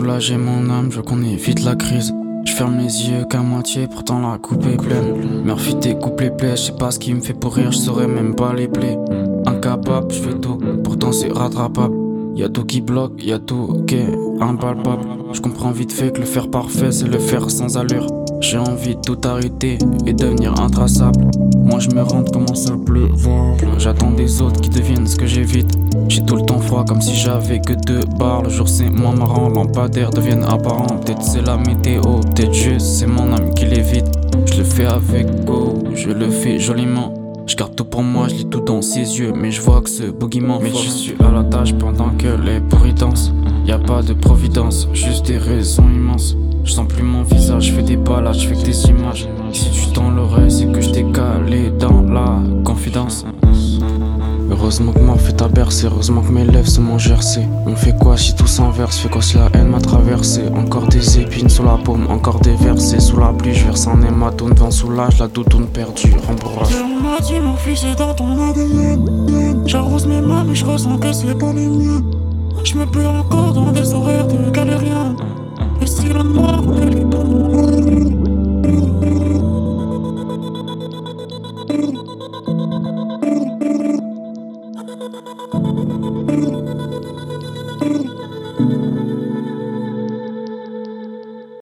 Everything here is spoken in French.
soulager mon âme, je veux qu'on évite la crise. Je ferme les yeux qu'à moitié, pourtant la coupe est pleine. Murphy découpe les plaies, je sais pas ce qui me fait pour rire, je saurais même pas les plaies. Incapable, je fais tout, pourtant c'est rattrapable. Y'a tout qui bloque, y'a tout qui est impalpable. Je comprends vite fait que le faire parfait c'est le faire sans allure. J'ai envie de tout arrêter et devenir intraçable. Moi je me rends commence à pleuvoir. J'attends des autres qui deviennent ce que j'évite. J'ai tout le temps froid comme si j'avais que 2 bars. Le jour c'est moins marrant, lampadaires deviennent apparents. Peut-être c'est la météo, peut-être juste c'est mon âme qui l'évite. Je le fais avec go, je le fais joliment. Je garde tout pour moi, je lis tout dans ses yeux, mais je vois que ce boogie m'envoie. Mais je suis à la tâche pendant que les pourris dansent. Y'a pas de providence, juste des raisons immenses. Je sens plus mon visage, je fais des balades, je fais que des images. Si tu tends l'oreille, c'est que je t'ai calé dans la confidence. Heureusement que mort fait ta bercée, heureusement que mes lèvres sont mon jersey. On fait quoi si tout s'inverse, fait quoi si la haine m'a traversé. Encore des épines sous la paume, encore des versets. Sous la pluie, je verse un hématome, devant soulage, la doudoune perdue, rembourrage. On m'a dit mon fils est dans ton ADN. J'arrose mes mains mais je ressens que c'est pas les miens. Je me perds encore dans des horaires de galérien. Et si la mort elle est dans mon